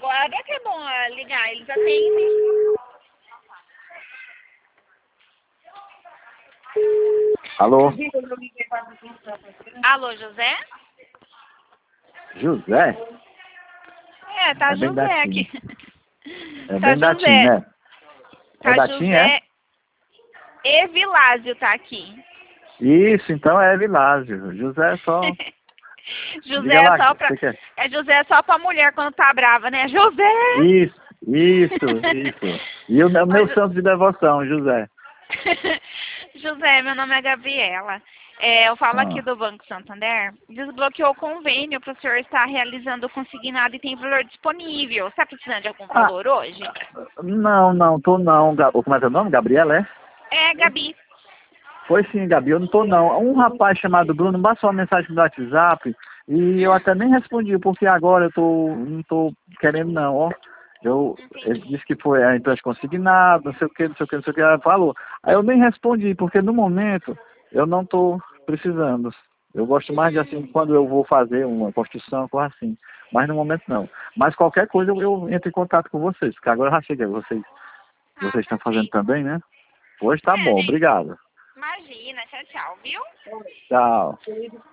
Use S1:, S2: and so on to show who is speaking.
S1: agora que é bom ligar, eles atendem.
S2: Alô?
S1: Alô, José?
S2: José?
S1: É, tá
S2: É bem
S1: José
S2: da
S1: aqui.
S2: É
S1: Tá
S2: bem da TIM,
S1: José.
S2: né?
S1: Tá
S2: É da TIM, é?
S1: José e Vilásio tá aqui.
S2: Isso, então é Vilásio. José é só...
S1: José
S2: Diga
S1: é
S2: lá,
S1: só pra.
S2: você quer...
S1: É José só pra mulher quando tá brava, né? José!
S2: Isso. E o meu santo de devoção, José.
S1: José, meu nome é Gabriela. Eu falo aqui
S2: Ah.
S1: do Banco Santander. Desbloqueou o convênio para o senhor estar realizando o consignado e tem valor disponível. Está precisando de algum
S2: Ah,
S1: valor hoje?
S2: não, tô não. Como é teu nome? Gabriela, é?
S1: É, Gabi.
S2: Foi sim, Gabi, eu não tô não. Um rapaz chamado Bruno passou uma mensagem no WhatsApp e eu até nem respondi, porque agora não tô querendo não, ó. Ele
S1: Entendi.
S2: disse que foi a empresa consignada, não sei o que, ela falou. Aí eu nem respondi, porque no momento eu não tô precisando. Eu gosto mais de assim, quando eu vou fazer uma construção, coisa assim. Mas no momento não. Mas qualquer coisa eu entro em contato com vocês, porque agora eu já cheguei,
S1: Ah,
S2: vocês estão fazendo
S1: perfeito.
S2: também, né? Hoje tá bom,
S1: Gente,
S2: obrigado.
S1: imagina. Tchau, tchau, viu?
S2: Tchau.